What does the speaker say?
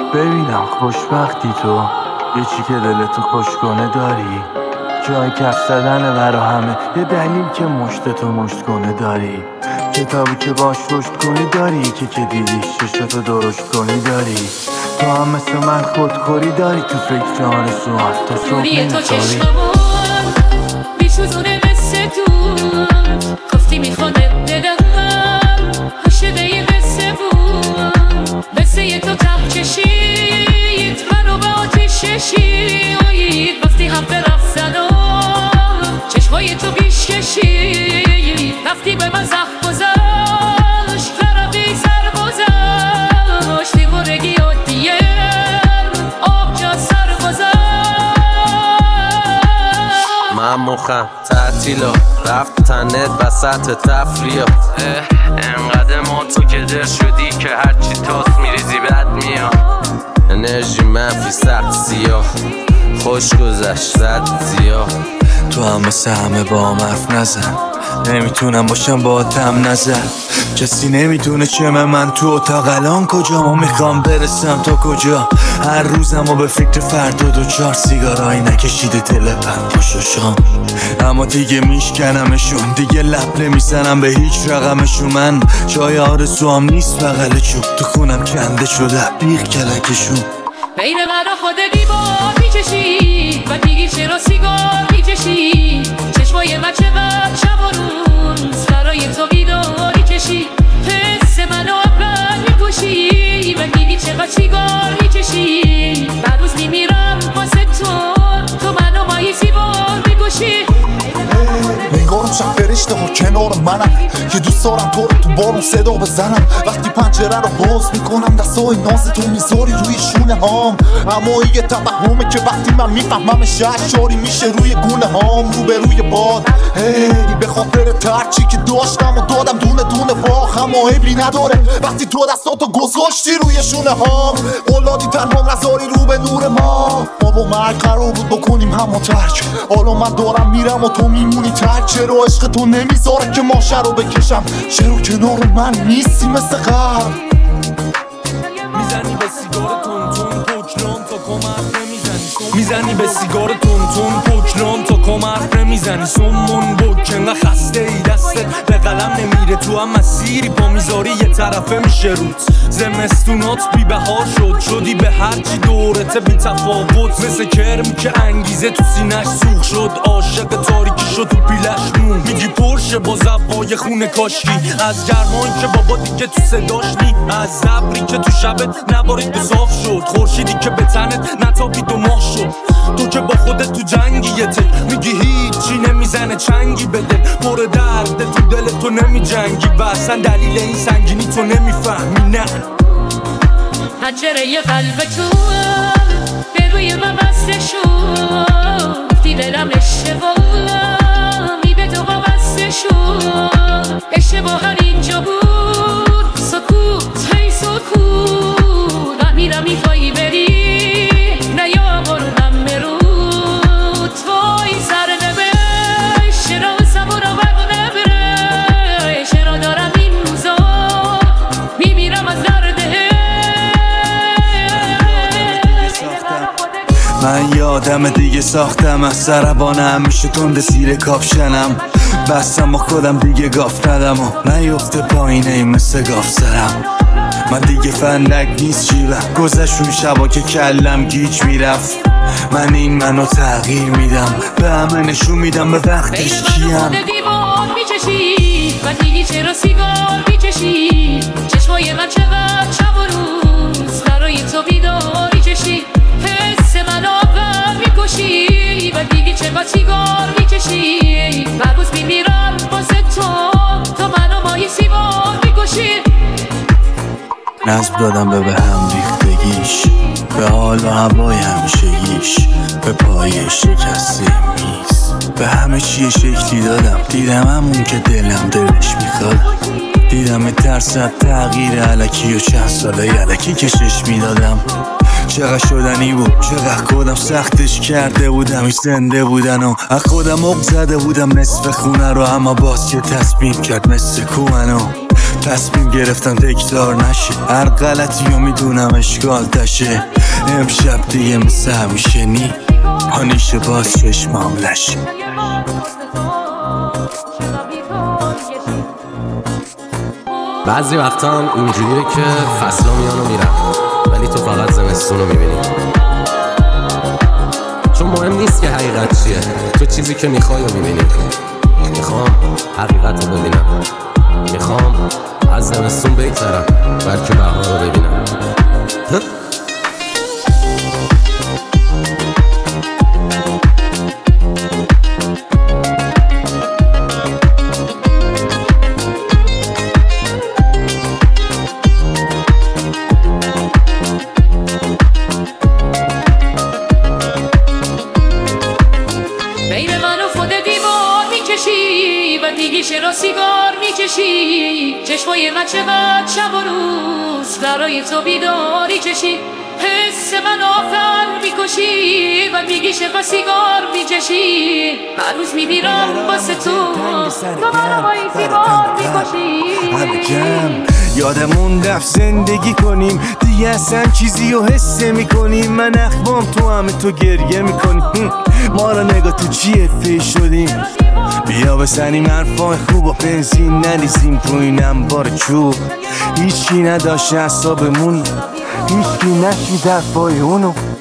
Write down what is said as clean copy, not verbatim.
ببینم خوشبختی تو، یه چی که دلتو خوش کنه داری، جای کف زدنه برا همه، یه دلیل که مشتتو مشت کنه داری، کتابی که باش رشد کنی داری، که دیدیش چشتو درشت کنی داری، تو هم مثل من خودخوری داری، تو فکر آرزو حتی صبح روی تو نمی‌خوری. چشممون بیشوزونه مثل دود، گفتی میخونه دلم عاشقه یه قصه بود، قصه تو ته کشید منو به آتیش کشید، وقتی هم برفتن و چشمای تو بیش کشید، وقتی به من زخم گذاشت فرقی سر گذاشت، دیوارگی و دیم آب جا سر گذاشت. من مخم تعطیلا رفت تنت وسط تفریح، انقدر ما تو که در شدی که هرچی تاس میریزی بد میاد، انرژی منفی سخت سیاه، خوش گذشت زد زیاه. تو هم مثل همه با هم حرف نزن، نمیتونم باشم با تم نزن، کسی نمیدونه چمه من تو اتاق الان کجا، ما میخوام برسم تا کجا، هر روزم و به فکر فردا دو چار سیگارایی نکشیده تلپم پاشاشام، اما دیگه میشکنمشون، دیگه لب نمیزنم به هیچ رقمشون، من جای آرزوام نیست بغل چوب، تو خونم کنده شده بیغ کلکشون. بین من و خود دیوار میکشی و دیگی چرا سیگار میکشی، چشمای من چقدر شب و روز برای تو بیداری کشی، حس منو اول میکشی و دیگی چقدر سیگار میکشی، بعد روز میمیرم واسه تو منو مایی سیبار میکشی. نگارم شب فرشته ها کنار منم که دوست دارم تو رو تو بارون صدا بزنم، وقتی پنجره رو باز میکنم دستای ناز تو میذاری روی شونه هام، اما یه توهمه که وقتی من میفهممش اشاری میشه روی گونه هام، رو به روی باد به خاطر ترچی که داشتم و دادم دونه دونه باخ، اما عیبی نداره وقتی تو دستاتو گذاشتی روی شونه هام، اولادی تنها نذاری رو به نور ما با مرگ قرار بود بکنیم همو ترک، حالا من دارم میرم و تو میمونی ترک، چرا عشق تو نمیذاره که ماشه رو بکشم، چرا کنار من نیستی مثل قبل. میزنی به سیگار تون پوکلان تا کمر نمیزنی، میزنی به سیگار تون پوکلان تا کمر نمیزنی، سمون بک انقدر خسته ای دستت به قلم نمیره، تو هم مسیری پا میذاری یه طرفه میشه روت، زمستونات بی بهار شدی به هرچی دورته بی تفاوت، مثل کرمی که انگیزه تو سینش سوخ شد، عاشق تاریکی شد تو پیلش مون، میگی پرشه با زبای خونه کاشکی، از گرمایی که بابا دیگه تو صداش نی، از زبری که تو شبت نبارید به صاف شد، خورشیدی که به تنت نتابید و ماه شد، تو که با خودت تو جنگی یه تک میگی هیچی نمیزنه چنگی به دل، پر درد تو دل تو نمی جنگی و اصلا دلیل این سنگینی تو نمیفهمی. نه پنجره قلب تو به روی من بسته شد، گفتی دلم اشتباهی به تو وابسته شد، اشتباه اینجا بود سکوت هی سکوت، من میرم میخوایی بری نه یا برونم برود، توی سر نبش چرا سبورا برق نبره، چرا دارم این روزا میمیرم از درده. من یادم دیگه ساختم از سربانه همیشه تند زیر کاپشنم، بستم با خودم دیگه گاف ندم و نیفته پایینه مثل گاف سرم، من دیگه فندک نیست جیبم، گذشون شبا که کلم گیج میرفت، من منو تغییر میدم، به همه نشون میدم به وقتش کیم. دیوار میکشی و دیگه چرا سیگار میکشی، چشمای من چقدر شب و روز برای تو بیداری کشی، حس من اول میکشی و دیگه چقدر سیگار میکشی، هر روز میمیرم واسه تو منو مایی سیبار میکشی. نظم دادم به هم ریختگیش، به حال و هوای همیشگیش، به پای شکسته میز، به همه چی شکلی دادم، دیدم همون که دلم دلش میخواد، دیدم ترسد تغییر علکی و چند ساله یلکی کشش میدادم، چقدر شدنی بود چقدر خودم سختش کرده بودم، ایش زنده بودن و از خودم عق زده بودم نصف خونه رو، اما باز که تصمیم کرد مثل کومنو تصمیم گرفتم تکرار نشه، هر غلطی رو میدونم اشکال تشه. امشب دیگه مثل همیشه نی پانیشه باز چشمام لشه. بعضی وقتا هم اینجوریه که فصلا میان و میرن، ولی تو فقط زمستون رو میبینی. چون مهم نیست که حقیقت چیه، تو چیزی که میخوای رو میبینی. میخوام حقیقت رو ببینم، میخوام از زمستون بگذرم بلکه بهار رو ببینم. بین من و خود دیوار میکشی و دیگه را سیگار میکشی. چشمای من چقدر شب و روز برای تو بیداری کشی. حس من آخر میکشی و میگی چقدر سیگار میکشی. هر روز میمیرم واسه تو منو با این سیگار میکشی. یادمون رفت زندگی کنیم دیگه اصلا چیزی رو حس میکنیم. من اخمام تو همه تو گریه میکنیم. ما را نگاه تو چیه فیش شدیم. بیا بزنیم حرفای خوب و بنزین نریزیم تو این انبار چوب. هیچی نداشت اعصابمون، هیچی نشید حرفای اونو.